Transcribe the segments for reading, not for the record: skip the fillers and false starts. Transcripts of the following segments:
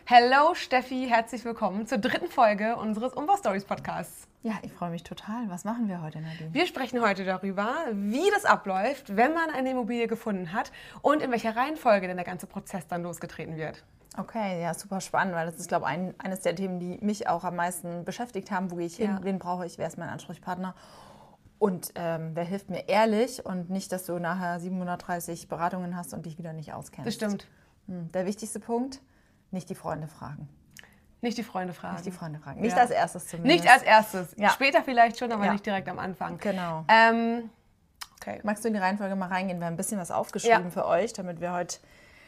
Hello Steffi, herzlich willkommen zur dritten Folge unseres Umbau-Stories Podcasts. Ja, ich freue mich total. Was machen wir heute, Nadine? Wir sprechen heute darüber, wie das abläuft, wenn man eine Immobilie gefunden hat und in welcher Reihenfolge denn der ganze Prozess dann losgetreten wird. Okay, ja, super spannend, weil das ist, glaube ich, eines der Themen, die mich auch am meisten beschäftigt haben. Wo gehe ich hin? Wen brauche ich? Wer ist mein Ansprechpartner? Und wer hilft mir ehrlich und nicht, dass du nachher 730 Beratungen hast und dich wieder nicht auskennst. Das stimmt. Der wichtigste Punkt, nicht die Freunde fragen. Nicht die Freunde fragen. Nicht die Freunde fragen. Nicht als erstes zumindest. Nicht als erstes. Ja. Später vielleicht schon, aber nicht direkt am Anfang. Genau. Okay. Magst du in die Reihenfolge mal reingehen? Wir haben ein bisschen was aufgeschrieben für euch, damit wir heute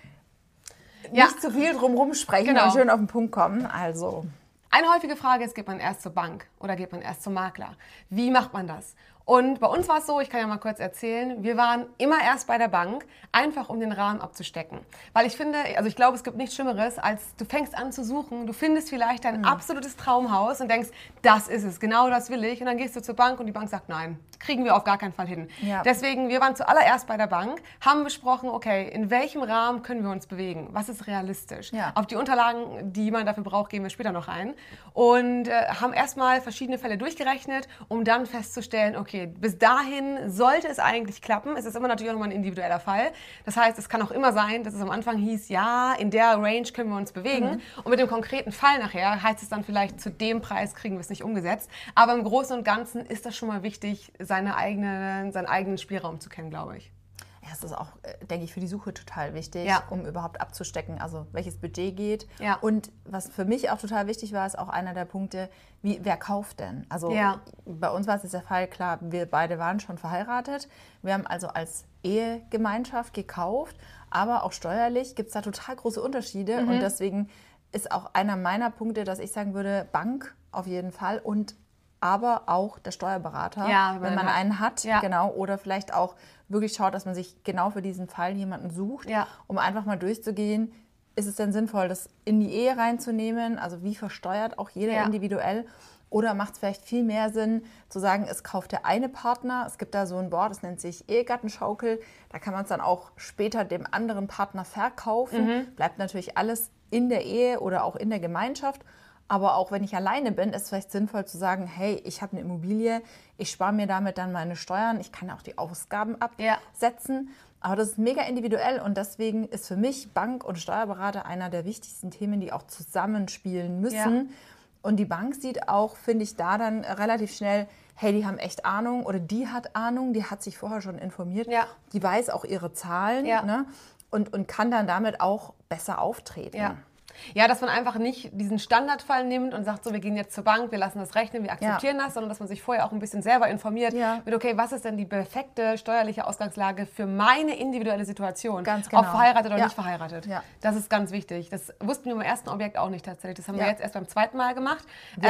nicht zu viel drumherum sprechen und schön auf den Punkt kommen. Also. Eine häufige Frage ist, geht man erst zur Bank oder geht man erst zum Makler? Wie macht man das? Und bei uns war es so, ich kann ja mal kurz erzählen, wir waren immer erst bei der Bank, einfach um den Rahmen abzustecken. Weil ich finde, also ich glaube, es gibt nichts Schlimmeres, als du fängst an zu suchen, du findest vielleicht dein absolutes Traumhaus und denkst, das ist es, genau das will ich. Und dann gehst du zur Bank und die Bank sagt, nein, kriegen wir auf gar keinen Fall hin. Ja. Deswegen, wir waren zuallererst bei der Bank, haben besprochen, okay, in welchem Rahmen können wir uns bewegen? Was ist realistisch? Ja. Auf die Unterlagen, die man dafür braucht, gehen wir später noch ein. Und haben erstmal verschiedene Fälle durchgerechnet, um dann festzustellen, okay, bis dahin sollte es eigentlich klappen. Es ist immer natürlich auch nochmal ein individueller Fall. Das heißt, es kann auch immer sein, dass es am Anfang hieß, ja, in der Range können wir uns bewegen. Und mit dem konkreten Fall nachher heißt es dann vielleicht, zu dem Preis kriegen wir es nicht umgesetzt. Aber im Großen und Ganzen ist das schon mal wichtig, seinen eigenen Spielraum zu kennen, glaube ich. Ja, es ist auch, denke ich, für die Suche total wichtig, um überhaupt abzustecken, also welches Budget geht. Ja. Und was für mich auch total wichtig war, ist auch einer der Punkte, wer kauft denn? Also bei uns war es jetzt der Fall, klar, wir beide waren schon verheiratet. Wir haben also als Ehegemeinschaft gekauft, aber auch steuerlich gibt es da total große Unterschiede. Und deswegen ist auch einer meiner Punkte, dass ich sagen würde, Bank auf jeden Fall und aber auch der Steuerberater, wenn man einen hat, genau, oder vielleicht auch wirklich schaut, dass man sich genau für diesen Fall jemanden sucht, um einfach mal durchzugehen, ist es denn sinnvoll, das in die Ehe reinzunehmen, also wie versteuert auch jeder individuell, oder macht es vielleicht viel mehr Sinn zu sagen, es kauft der eine Partner, es gibt da so ein Board, das nennt sich Ehegattenschaukel, da kann man es dann auch später dem anderen Partner verkaufen, bleibt natürlich alles in der Ehe oder auch in der Gemeinschaft. Aber auch wenn ich alleine bin, ist es vielleicht sinnvoll zu sagen, hey, ich habe eine Immobilie, ich spare mir damit dann meine Steuern, ich kann auch die Ausgaben absetzen. Aber das ist mega individuell und deswegen ist für mich Bank und Steuerberater einer der wichtigsten Themen, die auch zusammenspielen müssen. Ja. Und die Bank sieht auch, finde ich, da dann relativ schnell, hey, die haben echt Ahnung oder die hat Ahnung, die hat sich vorher schon informiert, die weiß auch ihre Zahlen ne? und kann dann damit auch besser auftreten. Ja. Ja, dass man einfach nicht diesen Standardfall nimmt und sagt, so, wir gehen jetzt zur Bank, wir lassen das rechnen, wir akzeptieren das, sondern dass man sich vorher auch ein bisschen selber informiert mit, okay, was ist denn die perfekte steuerliche Ausgangslage für meine individuelle Situation? Ganz genau. Ob verheiratet oder nicht verheiratet. Ja. Das ist ganz wichtig. Das wussten wir beim ersten Objekt auch nicht tatsächlich. Das haben wir jetzt erst beim zweiten Mal gemacht.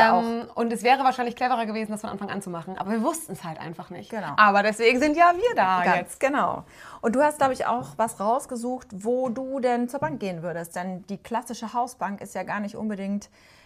Und es wäre wahrscheinlich cleverer gewesen, das von Anfang an zu machen. Aber wir wussten es halt einfach nicht. Genau. Aber deswegen sind ja wir da jetzt. Genau. Und du hast, glaube ich, auch was rausgesucht, wo du denn zur Bank gehen würdest. Denn die klassische Hausbank ist ja gar nicht unbedingt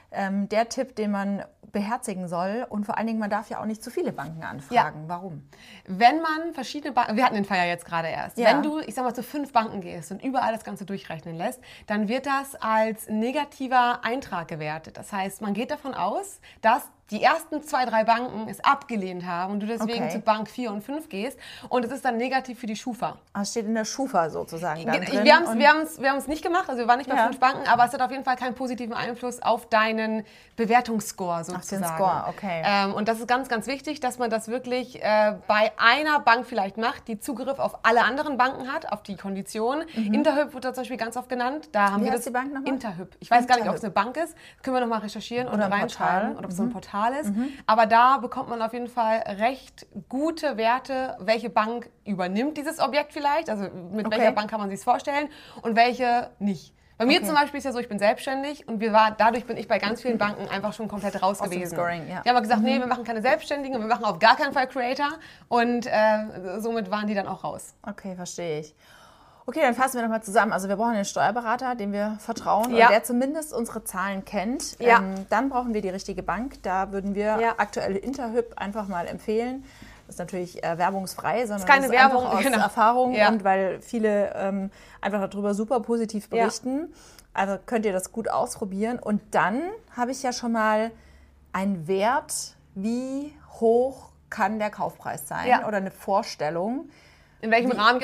der Tipp, den man beherzigen soll. Und vor allen Dingen, man darf ja auch nicht zu viele Banken anfragen. Ja. Warum? Wenn man verschiedene Banken, wir hatten den Fall ja jetzt gerade erst, wenn du, ich sag mal, zu 5 Banken gehst und überall das Ganze durchrechnen lässt, dann wird das als negativer Eintrag gewertet. Das heißt, man geht davon aus, dass die ersten 2, 3 Banken es abgelehnt haben und du deswegen zu Bank 4 und 5 gehst und es ist dann negativ für die Schufa. Das steht in der Schufa sozusagen dann drin. Wir haben es nicht gemacht, also wir waren nicht bei 5 Banken, aber es hat auf jeden Fall keinen positiven Einfluss auf deinen Bewertungsscore sozusagen. Auf den Score, okay. Und das ist ganz, ganz wichtig, dass man das wirklich bei einer Bank vielleicht macht, die Zugriff auf alle anderen Banken hat, auf die Konditionen. Interhyp wird da zum Beispiel ganz oft genannt. Da haben wir das. Die Bank nochmal? Interhyp. Ich weiß gar nicht, ob es eine Bank ist. Können wir nochmal recherchieren und reinschreiben. Oder ob es so ein Portal ist. Aber da bekommt man auf jeden Fall recht gute Werte, welche Bank übernimmt dieses Objekt vielleicht, also mit welcher Bank kann man sich es vorstellen und welche nicht. Bei mir zum Beispiel ist ja so, ich bin selbstständig und dadurch bin ich bei ganz vielen Banken einfach schon komplett raus gewesen. Scoring, ja. Die haben gesagt, nee, wir machen keine Selbstständigen, wir machen auf gar keinen Fall Creator und somit waren die dann auch raus. Okay, verstehe ich. Okay, dann fassen wir nochmal zusammen. Also wir brauchen einen Steuerberater, dem wir vertrauen und der zumindest unsere Zahlen kennt. Ja. Dann brauchen wir die richtige Bank. Da würden wir aktuelle Interhyp einfach mal empfehlen. Das ist natürlich werbungsfrei, sondern das ist keine Werbung aus Erfahrung und weil viele einfach darüber super positiv berichten. Also könnt ihr das gut ausprobieren. Und dann habe ich ja schon mal einen Wert, wie hoch kann der Kaufpreis sein oder eine Vorstellung. In welchem Rahmen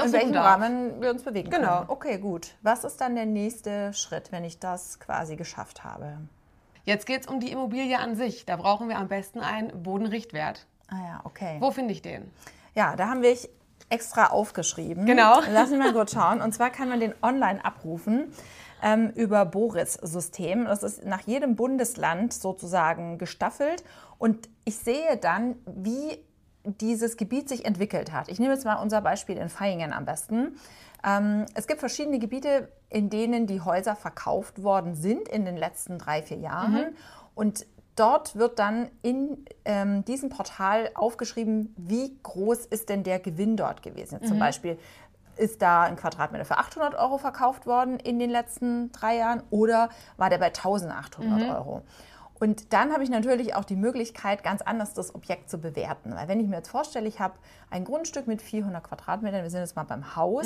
wir uns bewegen können. Okay, gut. Was ist dann der nächste Schritt, wenn ich das quasi geschafft habe? Jetzt geht es um die Immobilie an sich. Da brauchen wir am besten einen Bodenrichtwert. Ah ja, okay. Wo finde ich den? Ja, da haben wir extra aufgeschrieben. Genau. Lass mich mal kurz schauen. Und zwar kann man den online abrufen über Boris-System. Das ist nach jedem Bundesland sozusagen gestaffelt. Und ich sehe dann, wie dieses Gebiet sich entwickelt hat. Ich nehme jetzt mal unser Beispiel in Vaihingen am besten. Es gibt verschiedene Gebiete, in denen die Häuser verkauft worden sind in den letzten 3-4 Jahren. Und dort wird dann in diesem Portal aufgeschrieben, wie groß ist denn der Gewinn dort gewesen. Zum Beispiel, ist da ein Quadratmeter für 800 € verkauft worden in den letzten 3 Jahren oder war der bei 1800 €? Und dann habe ich natürlich auch die Möglichkeit, ganz anders das Objekt zu bewerten. Weil wenn ich mir jetzt vorstelle, ich habe ein Grundstück mit 400 Quadratmetern, wir sind jetzt mal beim Haus,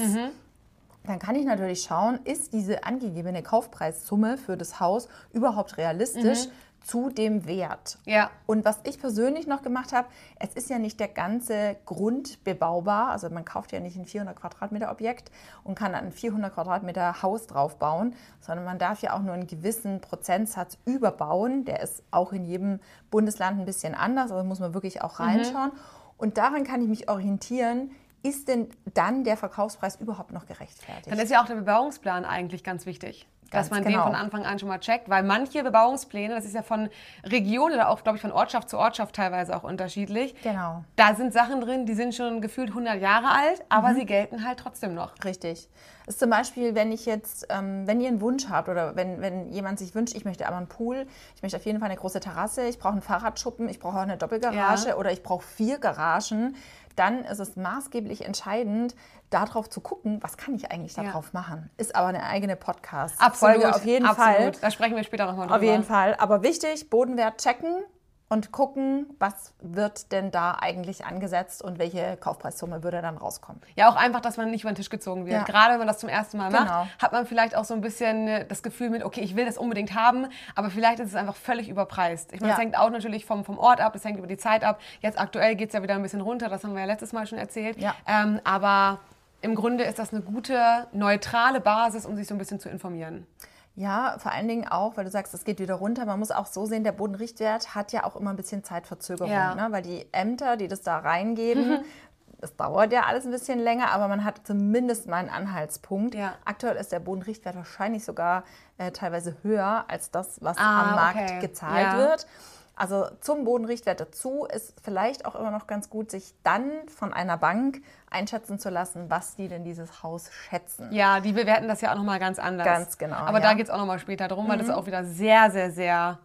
dann kann ich natürlich schauen, ist diese angegebene Kaufpreissumme für das Haus überhaupt realistisch zu dem Wert. Ja. Und was ich persönlich noch gemacht habe, es ist ja nicht der ganze Grund bebaubar, also man kauft ja nicht ein 400 Quadratmeter Objekt und kann dann ein 400 Quadratmeter Haus drauf bauen, sondern man darf ja auch nur einen gewissen Prozentsatz überbauen, der ist auch in jedem Bundesland ein bisschen anders, also muss man wirklich auch reinschauen. Und daran kann ich mich orientieren, ist denn dann der Verkaufspreis überhaupt noch gerechtfertigt? Dann ist ja auch der Bebauungsplan eigentlich ganz wichtig. Dass man den von Anfang an schon mal checkt, weil manche Bebauungspläne, das ist ja von Region oder auch, glaube ich, von Ortschaft zu Ortschaft teilweise auch unterschiedlich. Genau. Da sind Sachen drin, die sind schon gefühlt 100 Jahre alt, aber sie gelten halt trotzdem noch. Richtig. Das ist zum Beispiel, wenn ich jetzt, wenn ihr einen Wunsch habt oder wenn jemand sich wünscht, ich möchte aber einen Pool, ich möchte auf jeden Fall eine große Terrasse, ich brauche einen Fahrradschuppen, ich brauche auch eine Doppelgarage oder ich brauche 4 Garagen, dann ist es maßgeblich entscheidend, darauf zu gucken, was kann ich eigentlich darauf machen. Ist aber eine eigene Podcast-Folge auf jeden Fall. Da sprechen wir später nochmal drüber. Auf jeden Fall. Aber wichtig, Bodenwert checken und gucken, was wird denn da eigentlich angesetzt und welche Kaufpreissumme würde dann rauskommen. Ja, auch einfach, dass man nicht über den Tisch gezogen wird. Ja. Gerade wenn man das zum ersten Mal macht, hat man vielleicht auch so ein bisschen das Gefühl mit, okay, ich will das unbedingt haben, aber vielleicht ist es einfach völlig überpreist. Ich meine, das hängt auch natürlich vom Ort ab, das hängt über die Zeit ab. Jetzt aktuell geht es ja wieder ein bisschen runter, das haben wir ja letztes Mal schon erzählt. Ja. Aber im Grunde ist das eine gute, neutrale Basis, um sich so ein bisschen zu informieren. Ja, vor allen Dingen auch, weil du sagst, es geht wieder runter. Man muss auch so sehen, der Bodenrichtwert hat ja auch immer ein bisschen Zeitverzögerung. Ne? Weil die Ämter, die das da reingeben, das dauert ja alles ein bisschen länger, aber man hat zumindest mal einen Anhaltspunkt. Ja. Aktuell ist der Bodenrichtwert wahrscheinlich sogar teilweise höher als das, was am Markt gezahlt wird. Also zum Bodenrichtwert dazu ist vielleicht auch immer noch ganz gut, sich dann von einer Bank einschätzen zu lassen, was die denn dieses Haus schätzen. Ja, die bewerten das ja auch nochmal ganz anders. Ganz genau. Aber da geht es auch nochmal später drum, weil das ist auch wieder sehr, sehr, sehr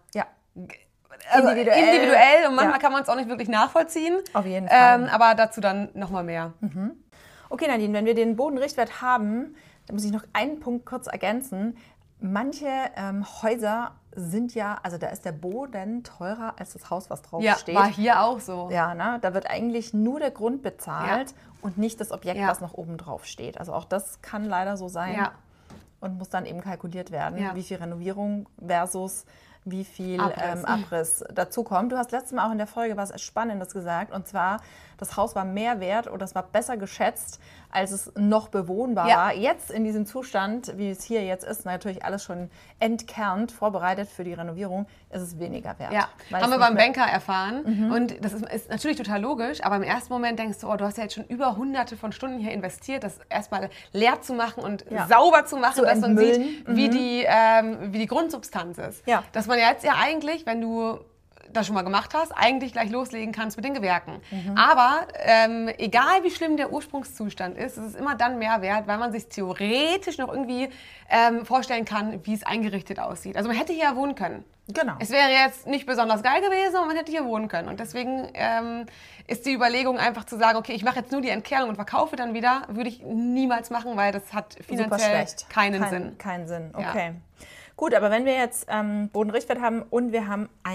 individuell und manchmal kann man es auch nicht wirklich nachvollziehen. Auf jeden Fall. Aber dazu dann nochmal mehr. Okay, Nadine, wenn wir den Bodenrichtwert haben, dann muss ich noch einen Punkt kurz ergänzen. Manche Häuser sind ja, also da ist der Boden teurer als das Haus, was drauf steht. Ja, war hier auch so. Ja, ne? Da wird eigentlich nur der Grund bezahlt und nicht das Objekt, was noch oben drauf steht. Also auch das kann leider so sein und muss dann eben kalkuliert werden, wie viel Renovierung versus wie viel Abriss dazu kommt. Du hast letztes Mal auch in der Folge was Spannendes gesagt, und zwar, das Haus war mehr wert oder es war besser geschätzt, als es noch bewohnbar war. Jetzt in diesem Zustand, wie es hier jetzt ist, natürlich alles schon entkernt, vorbereitet für die Renovierung, ist es weniger wert. Ja, haben wir beim Banker erfahren. Und das ist natürlich total logisch, aber im ersten Moment denkst du, du hast ja jetzt schon über hunderte von Stunden hier investiert, das erstmal leer zu machen und sauber zu machen, dass man sieht, wie die Grundsubstanz ist. Ja. Dass man jetzt ja eigentlich, wenn du das schon mal gemacht hast, eigentlich gleich loslegen kannst mit den Gewerken. Aber egal wie schlimm der Ursprungszustand ist, es ist immer dann mehr wert, weil man sich theoretisch noch irgendwie vorstellen kann, wie es eingerichtet aussieht. Also man hätte hier ja wohnen können. Genau. Es wäre jetzt nicht besonders geil gewesen, aber man hätte hier wohnen können. Und deswegen ist die Überlegung einfach zu sagen, okay, ich mache jetzt nur die Entkehrung und verkaufe dann wieder, würde ich niemals machen, weil das hat finanziell keinen Sinn. Keinen Sinn, okay. Ja. Gut, aber wenn wir jetzt Bodenrichtwert haben und wir haben eine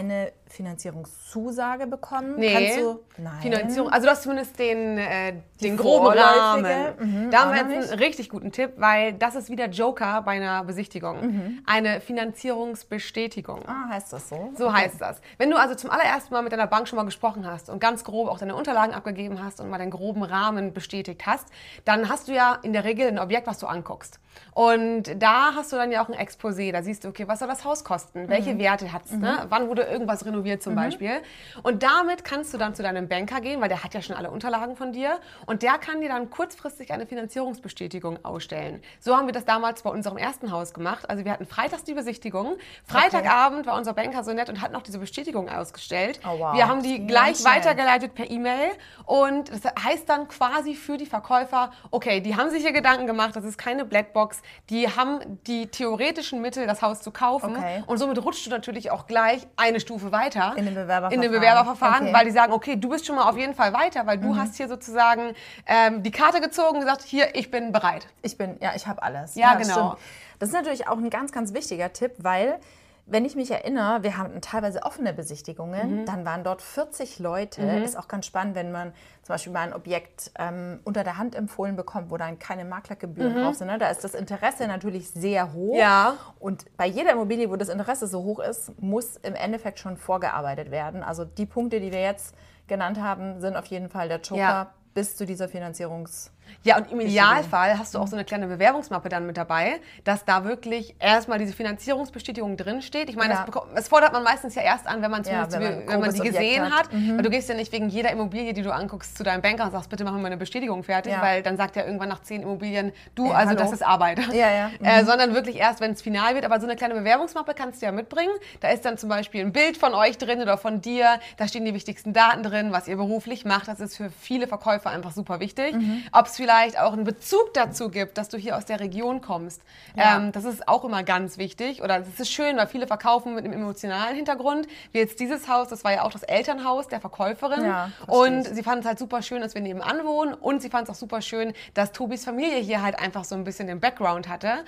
Finanzierungszusage bekommen? Nee, Nein. Finanzierung, also du hast zumindest den groben Rahmen. Da haben wir jetzt einen richtig guten Tipp, weil das ist wie der Joker bei einer Besichtigung. Eine Finanzierungsbestätigung. Heißt das so? So heißt das. Wenn du also zum allerersten Mal mit deiner Bank schon mal gesprochen hast und ganz grob auch deine Unterlagen abgegeben hast und mal den groben Rahmen bestätigt hast, dann hast du ja in der Regel ein Objekt, was du anguckst. Und da hast du dann ja auch ein Exposé. Da siehst du, okay, was soll das Haus kosten? Welche Werte hat es? Ne? Wann wurde irgendwas renoviert zum Beispiel? Und damit kannst du dann zu deinem Banker gehen, weil der hat ja schon alle Unterlagen von dir. Und der kann dir dann kurzfristig eine Finanzierungsbestätigung ausstellen. So haben wir das damals bei unserem ersten Haus gemacht. Also wir hatten freitags die Besichtigung. Freitagabend war unser Banker so nett und hat noch diese Bestätigung ausgestellt. Oh, wow. Wir haben die gleich weitergeleitet per E-Mail. Und das heißt dann quasi für die Verkäufer, okay, die haben sich hier Gedanken gemacht, das ist keine Blackbox. Die haben die theoretischen Mittel, das Haus zu kaufen. Okay. Und somit rutschst du natürlich auch gleich eine Stufe weiter. In dem Bewerberverfahren. Weil die sagen, okay, du bist schon mal auf jeden Fall weiter, weil du hast hier sozusagen die Karte gezogen und gesagt, hier, ich bin bereit. Ich habe alles. Ja, genau. Stimmt. Das ist natürlich auch ein ganz, ganz wichtiger Tipp, weil, wenn ich mich erinnere, wir hatten teilweise offene Besichtigungen, dann waren dort 40 Leute. Ist auch ganz spannend, wenn man zum Beispiel mal ein Objekt unter der Hand empfohlen bekommt, wo dann keine Maklergebühren drauf sind. Ne? Da ist das Interesse natürlich sehr hoch. Ja. Und bei jeder Immobilie, wo das Interesse so hoch ist, muss im Endeffekt schon vorgearbeitet werden. Also die Punkte, die wir jetzt genannt haben, sind auf jeden Fall der Joker bis zu dieser Finanzierungs... Ja, und im Idealfall hast du auch so eine kleine Bewerbungsmappe dann mit dabei, dass da wirklich erstmal diese Finanzierungsbestätigung drinsteht. Ich meine, das fordert man meistens ja erst an, wenn man die gesehen hat. Weil du gehst ja nicht wegen jeder Immobilie, die du anguckst, zu deinem Banker und sagst, bitte machen wir mal eine Bestätigung fertig, weil dann sagt er irgendwann nach 10 Immobilien, das ist Arbeit. Sondern wirklich erst, wenn es final wird. Aber so eine kleine Bewerbungsmappe kannst du ja mitbringen. Da ist dann zum Beispiel ein Bild von euch drin oder von dir. Da stehen die wichtigsten Daten drin, was ihr beruflich macht. Das ist für viele Verkäufer einfach super wichtig. Ob es vielleicht auch einen Bezug dazu gibt, dass du hier aus der Region kommst. Das ist auch immer ganz wichtig. Oder das ist schön, weil viele verkaufen mit einem emotionalen Hintergrund. Wie jetzt dieses Haus, das war ja auch das Elternhaus der Verkäuferin. Ja, und sie fand es halt super schön, dass wir nebenan wohnen. Und sie fand es auch super schön, dass Tobis Familie hier halt einfach so ein bisschen den Background hatte.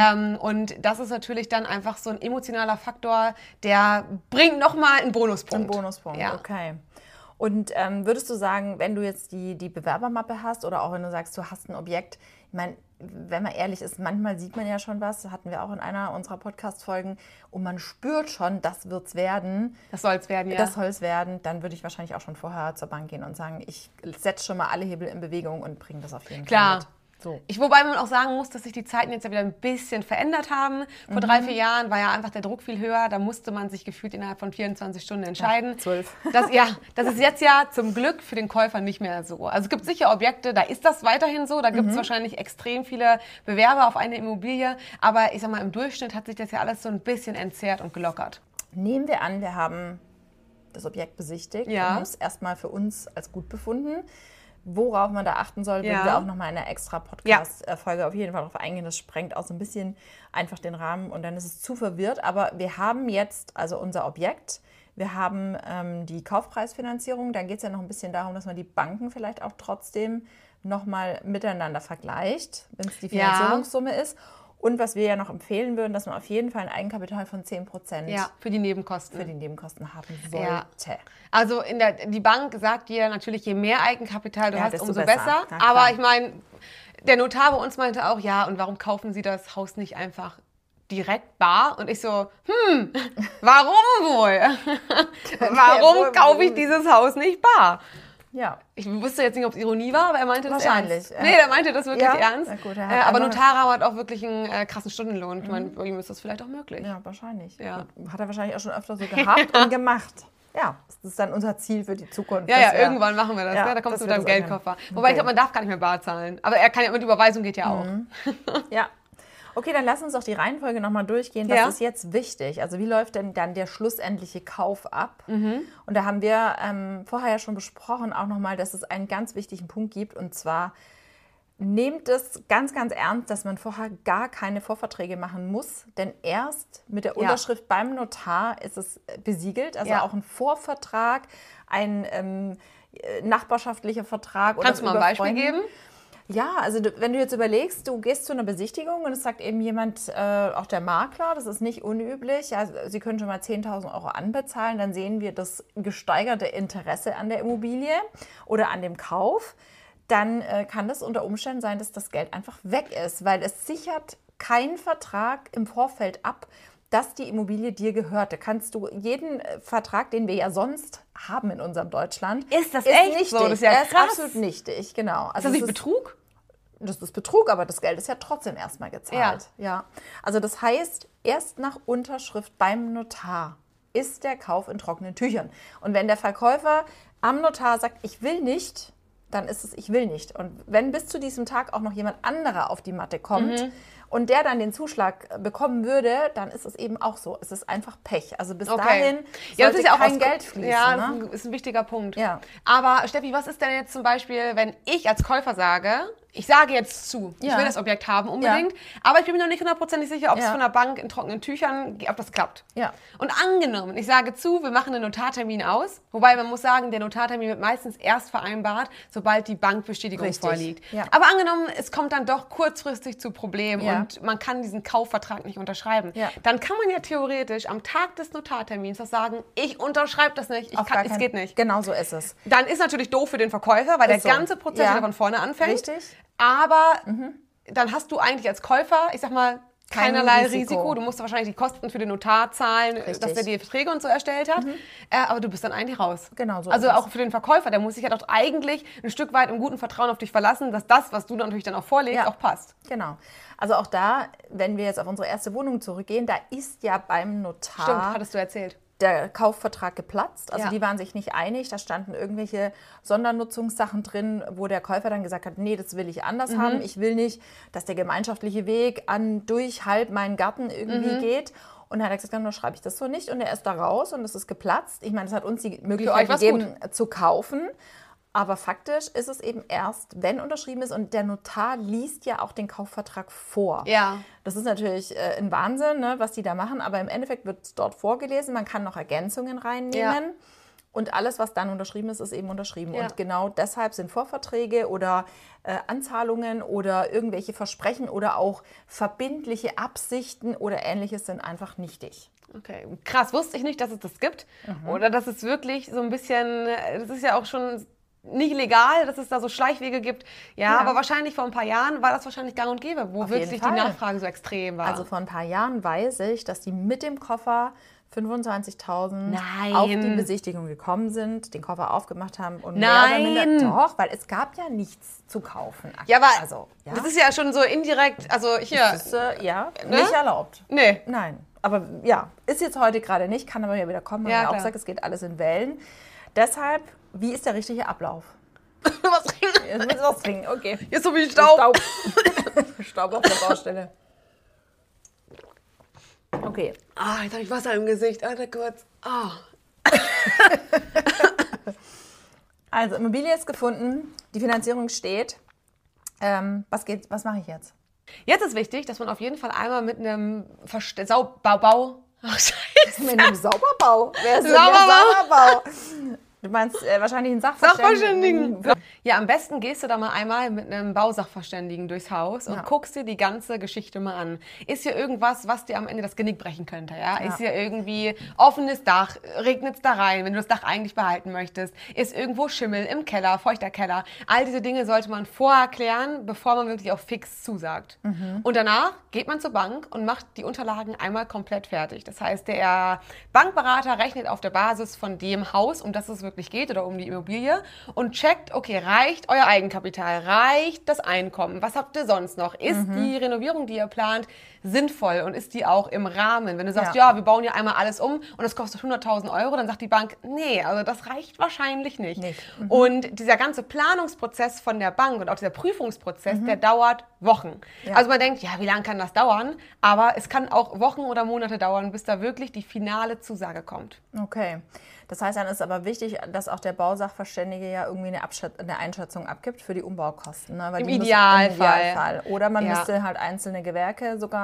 Und das ist natürlich dann einfach so ein emotionaler Faktor, der bringt nochmal einen Bonuspunkt. Okay. Und würdest du sagen, wenn du jetzt die Bewerbermappe hast oder auch wenn du sagst, du hast ein Objekt, ich meine, wenn man ehrlich ist, manchmal sieht man ja schon was, hatten wir auch in einer unserer Podcast-Folgen, und man spürt schon, das wird's werden. Das soll es werden, ja. Das soll es werden. Dann würde ich wahrscheinlich auch schon vorher zur Bank gehen und sagen, ich setze schon mal alle Hebel in Bewegung und bringe das auf jeden Fall mit. So. Wobei man auch sagen muss, dass sich die Zeiten jetzt ja wieder ein bisschen verändert haben. Vor 3-4 Jahren war ja einfach der Druck viel höher. Da musste man sich gefühlt innerhalb von 24 Stunden entscheiden. Ja, 12. Das ist jetzt ja zum Glück für den Käufer nicht mehr so. Also es gibt sicher Objekte, da ist das weiterhin so. Da gibt es wahrscheinlich extrem viele Bewerber auf eine Immobilie. Aber ich sag mal, im Durchschnitt hat sich das ja alles so ein bisschen entzerrt und gelockert. Nehmen wir an, wir haben das Objekt besichtigt und haben es erstmal für uns als gut befunden. Worauf man da achten soll, würden wir auch nochmal in einer extra Podcast-Folge auf jeden Fall darauf eingehen. Das sprengt auch so ein bisschen einfach den Rahmen und dann ist es zu verwirrt. Aber wir haben jetzt also unser Objekt, wir haben die Kaufpreisfinanzierung. Dann geht es ja noch ein bisschen darum, dass man die Banken vielleicht auch trotzdem nochmal miteinander vergleicht, wenn es die Finanzierungssumme ist. Und was wir ja noch empfehlen würden, dass man auf jeden Fall ein Eigenkapital von 10% für die Nebenkosten haben sollte. Ja. Also die Bank sagt dir natürlich, je mehr Eigenkapital du hast, umso besser. Aber ich meine, der Notar bei uns meinte auch, und warum kaufen Sie das Haus nicht einfach direkt bar? Und ich so, warum wohl? Warum kaufe ich dieses Haus nicht bar? Ja. Ich wusste jetzt nicht, ob es Ironie war, aber er meinte das wahrscheinlich ernst. Nee, der meinte das wirklich ernst. Na gut, aber Notare haben halt auch wirklich einen krassen Stundenlohn. Ich meine, bei ihm ist das vielleicht auch möglich. Ja, wahrscheinlich. Ja. Hat er wahrscheinlich auch schon öfter so gehabt und gemacht. Ja, das ist dann unser Ziel für die Zukunft. Ja, irgendwann machen wir das. Da kommst du mit deinem Geldkoffer. Wobei ich glaube, man darf gar nicht mehr bar zahlen. Aber er kann ja mit Überweisung geht ja auch. Ja. Okay, dann lass uns doch die Reihenfolge nochmal durchgehen. Was ist jetzt wichtig? Also wie läuft denn dann der schlussendliche Kauf ab? Und da haben wir vorher ja schon besprochen auch nochmal, dass es einen ganz wichtigen Punkt gibt. Und zwar nehmt es ganz, ganz ernst, dass man vorher gar keine Vorverträge machen muss. Denn erst mit der Unterschrift beim Notar ist es besiegelt. Also auch ein Vorvertrag, ein nachbarschaftlicher Vertrag. Kannst du mal ein Beispiel geben? Ja, also wenn du jetzt überlegst, du gehst zu einer Besichtigung und es sagt eben jemand, auch der Makler, das ist nicht unüblich, also Sie können schon mal 10.000 Euro anbezahlen, dann sehen wir das gesteigerte Interesse an der Immobilie oder an dem Kauf, dann kann das unter Umständen sein, dass das Geld einfach weg ist, weil es sichert kein Vertrag im Vorfeld ab, dass die Immobilie dir gehört. Da kannst du jeden Vertrag, den wir ja sonst haben in unserem Deutschland, ist das echt nichtig. So? Das ist ja krass. Ist absolut nichtig, genau. Also ist das nicht Betrug? Das ist Betrug, aber das Geld ist ja trotzdem erstmal gezahlt. Ja. Also das heißt, erst nach Unterschrift beim Notar ist der Kauf in trockenen Tüchern. Und wenn der Verkäufer am Notar sagt, ich will nicht, dann ist es, ich will nicht. Und wenn bis zu diesem Tag auch noch jemand anderer auf die Matte kommt und der dann den Zuschlag bekommen würde, dann ist es eben auch so. Es ist einfach Pech. Also bis dahin sollte ja kein Geld fließen. Ja, ne? ist ein wichtiger Punkt. Ja. Aber Steffi, was ist denn jetzt zum Beispiel, wenn ich als Käufer sage, ich sage jetzt zu, ich will das Objekt haben unbedingt, aber ich bin mir noch nicht hundertprozentig sicher, ob es von der Bank in trockenen Tüchern, ob das klappt. Ja. Und angenommen, ich sage zu, wir machen einen Notartermin aus, wobei man muss sagen, der Notartermin wird meistens erst vereinbart, sobald die Bankbestätigung vorliegt. Ja. Aber angenommen, es kommt dann doch kurzfristig zu Problemen und man kann diesen Kaufvertrag nicht unterschreiben. Ja. Dann kann man ja theoretisch am Tag des Notartermins auch sagen, ich unterschreibe das nicht, es geht nicht. Genau so ist es. Dann ist natürlich doof für den Verkäufer, weil der ganze Prozess wieder von vorne anfängt. Richtig. Aber dann hast du eigentlich als Käufer, ich sag mal, keinerlei Risiko. Du musst wahrscheinlich die Kosten für den Notar zahlen, dass der die Verträge und so erstellt hat. Aber du bist dann eigentlich raus. Genau so. Also auch für den Verkäufer, der muss sich ja doch eigentlich ein Stück weit im guten Vertrauen auf dich verlassen, dass das, was du dann natürlich dann auch vorlegst, auch passt. Genau. Also auch da, wenn wir jetzt auf unsere erste Wohnung zurückgehen, da ist ja beim Notar... Stimmt, hattest du erzählt. Der Kaufvertrag geplatzt. Also die waren sich nicht einig. Da standen irgendwelche Sondernutzungssachen drin, wo der Käufer dann gesagt hat, nee, das will ich anders haben. Ich will nicht, dass der gemeinschaftliche Weg durch halb meinen Garten irgendwie geht. Und dann hat er gesagt, dann schreibe ich das so nicht. Und er ist da raus und es ist geplatzt. Ich meine, es hat uns die Möglichkeit gegeben, zu kaufen. Aber faktisch ist es eben erst, wenn unterschrieben ist und der Notar liest ja auch den Kaufvertrag vor. Ja. Das ist natürlich ein Wahnsinn, ne, was die da machen, aber im Endeffekt wird es dort vorgelesen. Man kann noch Ergänzungen reinnehmen und alles, was dann unterschrieben ist, ist eben unterschrieben. Ja. Und genau deshalb sind Vorverträge oder Anzahlungen oder irgendwelche Versprechen oder auch verbindliche Absichten oder Ähnliches sind einfach nichtig. Okay, krass, wusste ich nicht, dass es das gibt. Oder dass es wirklich so ein bisschen, das ist ja auch schon... nicht legal, dass es da so Schleichwege gibt. Ja, aber wahrscheinlich vor ein paar Jahren war das wahrscheinlich gang und gäbe, wo wirklich die Nachfrage so extrem war. Also vor ein paar Jahren weiß ich, dass die mit dem Koffer 25.000 auf die Besichtigung gekommen sind, den Koffer aufgemacht haben und mehr oder minder, doch, weil es gab ja nichts zu kaufen. Ja, aber das ist ja schon so indirekt, also hier... Das ist nicht erlaubt. Nee. Nein, aber ist jetzt heute gerade nicht, kann aber ja wieder kommen. Wir haben auch gesagt, es geht alles in Wellen. Deshalb, wie ist der richtige Ablauf? Was trinken? Jetzt müssen wir was trinken, okay. Jetzt so wie Staub. Staub auf der Baustelle. Okay. Jetzt habe ich Wasser im Gesicht. Alter, kurz. Also, Immobilie ist gefunden, die Finanzierung steht. Was mache ich jetzt? Jetzt ist wichtig, dass man auf jeden Fall einmal mit einem Sauberbau... Ach, Scheiße. Mit einem Sauberbau? Wer ist denn der Sauberbau? Du meinst wahrscheinlich einen Sachverständigen. Ja, am besten gehst du da mal einmal mit einem Bausachverständigen durchs Haus und guckst dir die ganze Geschichte mal an. Ist hier irgendwas, was dir am Ende das Genick brechen könnte? Ja? Ist hier irgendwie offenes Dach? Regnet es da rein, wenn du das Dach eigentlich behalten möchtest? Ist irgendwo Schimmel im Keller, feuchter Keller? All diese Dinge sollte man vorher klären, bevor man wirklich auch fix zusagt. Und danach geht man zur Bank und macht die Unterlagen einmal komplett fertig. Das heißt, der Bankberater rechnet auf der Basis von dem Haus, um das es wirklich geht oder um die Immobilie und checkt, okay, reicht euer Eigenkapital, reicht das Einkommen, was habt ihr sonst noch? Ist die Renovierung, die ihr plant, sinnvoll und ist die auch im Rahmen? Wenn du sagst, wir bauen ja einmal alles um und das kostet 100.000 Euro, dann sagt die Bank, nee, also das reicht wahrscheinlich nicht. Und dieser ganze Planungsprozess von der Bank und auch dieser Prüfungsprozess, der dauert Wochen. Also man denkt, wie lange kann das dauern? Aber es kann auch Wochen oder Monate dauern, bis da wirklich die finale Zusage kommt. Okay. Das heißt, dann ist aber wichtig, dass auch der Bausachverständige ja irgendwie eine Einschätzung abgibt für die Umbaukosten. Ne? Weil Im Idealfall. Oder man müsste halt einzelne Gewerke sogar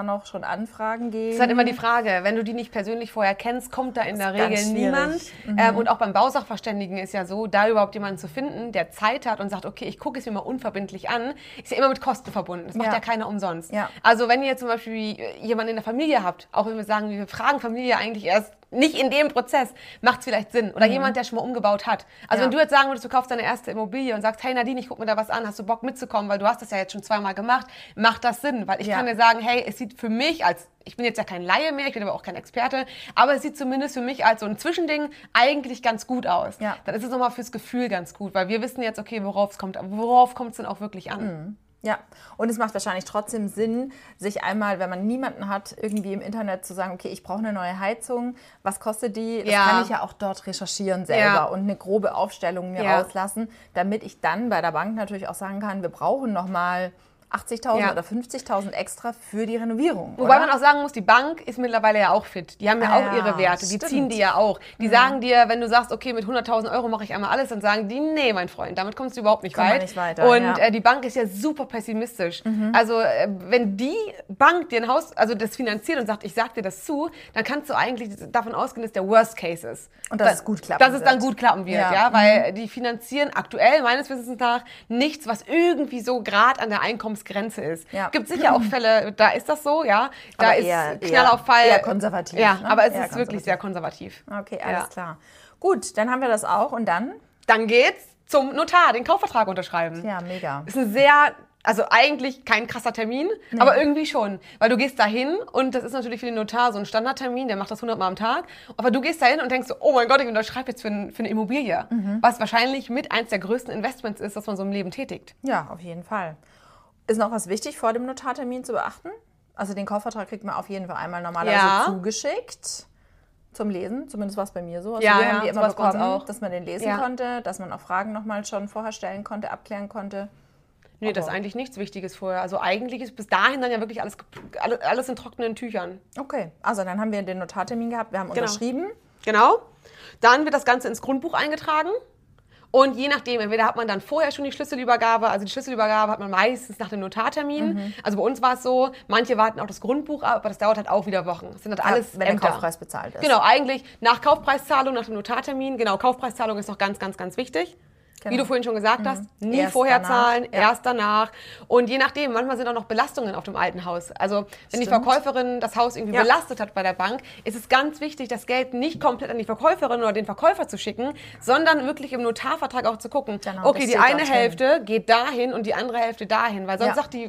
noch schon Anfragen gehen? Das ist halt immer die Frage, wenn du die nicht persönlich vorher kennst, kommt da in der Regel niemand. Und auch beim Bausachverständigen ist ja so, da überhaupt jemanden zu finden, der Zeit hat und sagt, okay, ich gucke es mir mal unverbindlich an, ist ja immer mit Kosten verbunden. Das macht ja keiner umsonst. Ja. Also wenn ihr zum Beispiel jemanden in der Familie habt, auch wenn wir sagen, wir fragen Familie eigentlich erst nicht in dem Prozess, macht es vielleicht Sinn. Oder jemand, der schon mal umgebaut hat. Also wenn du jetzt sagen würdest, du kaufst deine erste Immobilie und sagst, hey Nadine, ich guck mir da was an, hast du Bock mitzukommen, weil du hast das ja jetzt schon 2-mal gemacht, macht das Sinn. Weil ich kann dir sagen, hey, es sieht für mich ich bin jetzt ja kein Laie mehr, ich bin aber auch kein Experte, aber es sieht zumindest für mich als so ein Zwischending eigentlich ganz gut aus. Ja. Dann ist es nochmal fürs Gefühl ganz gut, weil wir wissen jetzt, okay, worauf kommt es denn auch wirklich an? Ja, und es macht wahrscheinlich trotzdem Sinn, sich einmal, wenn man niemanden hat, irgendwie im Internet zu sagen, okay, ich brauche eine neue Heizung, was kostet die? Das kann ich ja auch dort recherchieren selber und eine grobe Aufstellung mir rauslassen, damit ich dann bei der Bank natürlich auch sagen kann, wir brauchen nochmal 80.000 oder 50.000 extra für die Renovierung. Wobei man auch sagen muss, die Bank ist mittlerweile ja auch fit. Die haben ja auch ihre Werte, die ziehen die ja auch. Die sagen dir, wenn du sagst, okay, mit 100.000 Euro mache ich einmal alles, dann sagen die, nee, mein Freund, damit kommst du überhaupt nicht weit. Nicht weiter, und die Bank ist ja super pessimistisch. Also wenn die Bank dir ein Haus, also das finanziert und sagt, ich sag dir das zu, dann kannst du eigentlich davon ausgehen, dass der Worst Case ist. Und dass es gut klappen wird. Dass es dann gut klappen wird, weil die finanzieren aktuell, meines Wissens nach, nichts, was irgendwie so gerade an der Einkommensgrenze ist. Gibt sicher auch Fälle, da ist das so, da aber ist Knall auf Fall. Eher konservativ. Ja, ne? Aber es ist wirklich sehr konservativ. Okay, alles klar. Gut, dann haben wir das auch und dann? Dann geht's zum Notar, den Kaufvertrag unterschreiben. Ja, mega. Ist ein also eigentlich kein krasser Termin, aber irgendwie schon. Weil du gehst da hin und das ist natürlich für den Notar so ein Standardtermin, der macht das 100 Mal am Tag. Aber du gehst da hin und denkst so, oh mein Gott, ich unterschreibe jetzt für eine Immobilie. Was wahrscheinlich mit eins der größten Investments ist, das man so im Leben tätigt. Ja, auf jeden Fall. Ist noch was wichtig vor dem Notartermin zu beachten? Also den Kaufvertrag kriegt man auf jeden Fall einmal normalerweise zugeschickt zum Lesen. Zumindest war es bei mir so. Also wir haben die immer bekommen, dass man den lesen konnte, dass man auch Fragen nochmal schon vorher stellen konnte, abklären konnte. Nee, das ist eigentlich nichts Wichtiges vorher. Also eigentlich ist bis dahin dann ja wirklich alles in trockenen Tüchern. Okay, also dann haben wir den Notartermin gehabt, wir haben unterschrieben. Genau. Dann wird das Ganze ins Grundbuch eingetragen. Und je nachdem, entweder hat man dann vorher schon die Schlüsselübergabe, also die Schlüsselübergabe hat man meistens nach dem Notartermin. Also bei uns war es so, manche warten auch das Grundbuch ab, aber das dauert halt auch wieder Wochen. Das sind halt alles wenn Ämter. Der Kaufpreis bezahlt ist. Genau, eigentlich nach Kaufpreiszahlung, nach dem Notartermin. Genau, Kaufpreiszahlung ist noch ganz, ganz, ganz wichtig. Genau. Wie du vorhin schon gesagt hast, nie erst vorher danach, zahlen, erst danach. Und je nachdem, manchmal sind auch noch Belastungen auf dem alten Haus. Also wenn die Verkäuferin das Haus irgendwie belastet hat bei der Bank, ist es ganz wichtig, das Geld nicht komplett an die Verkäuferin oder den Verkäufer zu schicken, sondern wirklich im Notarvertrag auch zu gucken, okay, die eine Hälfte geht dahin und die andere Hälfte dahin. Weil sonst sagt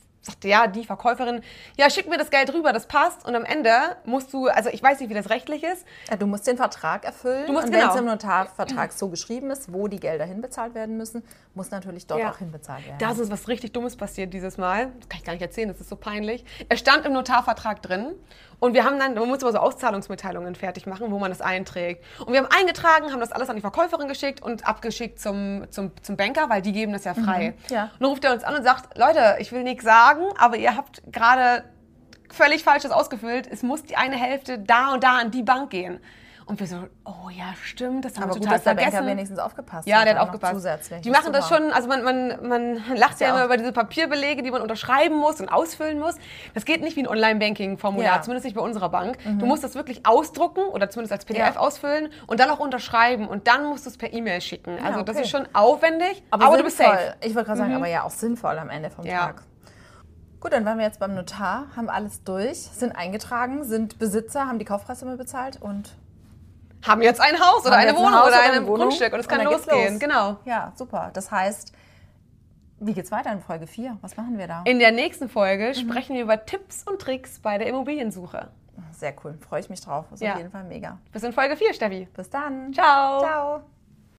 die Verkäuferin, schick mir das Geld rüber, das passt. Und am Ende musst du, also ich weiß nicht, wie das rechtlich ist. Ja, du musst den Vertrag erfüllen. Und wenn es im Notarvertrag so geschrieben ist, wo die Gelder hinbezahlt werden müssen, muss natürlich dort auch hinbezahlt werden. Da ist uns was richtig Dummes passiert dieses Mal. Das kann ich gar nicht erzählen, das ist so peinlich. Es stand im Notarvertrag drin. Und wir haben dann, man muss immer so Auszahlungsmitteilungen fertig machen, wo man das einträgt. Und wir haben eingetragen, haben das alles an die Verkäuferin geschickt und abgeschickt zum Banker, weil die geben das ja frei. Und dann ruft er uns an und sagt, Leute, ich will nichts sagen, aber ihr habt gerade völlig Falsches ausgefüllt. Es muss die eine Hälfte da und da an die Bank gehen. Und wir so, oh ja, stimmt, das haben wir total vergessen. Aber gut, dass der Banker wenigstens aufgepasst hat. Ja, der hat aufgepasst. Zusätzlich. Die machen das schon, also man lacht ja immer über diese Papierbelege, die man unterschreiben muss und ausfüllen muss. Das geht nicht wie ein Online-Banking-Formular, zumindest nicht bei unserer Bank. Du musst das wirklich ausdrucken oder zumindest als PDF ausfüllen und dann auch unterschreiben und dann musst du es per E-Mail schicken. Also das ist schon aufwendig, aber du bist safe. Ich wollte gerade sagen, aber ja auch sinnvoll am Ende vom Tag. Gut, dann waren wir jetzt beim Notar, haben alles durch, sind eingetragen, sind Besitzer, haben die Kaufpreissumme bezahlt und haben jetzt ein Haus oder eine Wohnung oder ein Grundstück und es kann losgehen. Genau. Ja, super. Das heißt, wie geht's weiter in Folge 4? Was machen wir da? In der nächsten Folge sprechen wir über Tipps und Tricks bei der Immobiliensuche. Sehr cool. Freue ich mich drauf. Ist auf jeden Fall mega. Bis in Folge 4, Steffi. Bis dann. Ciao. Ciao.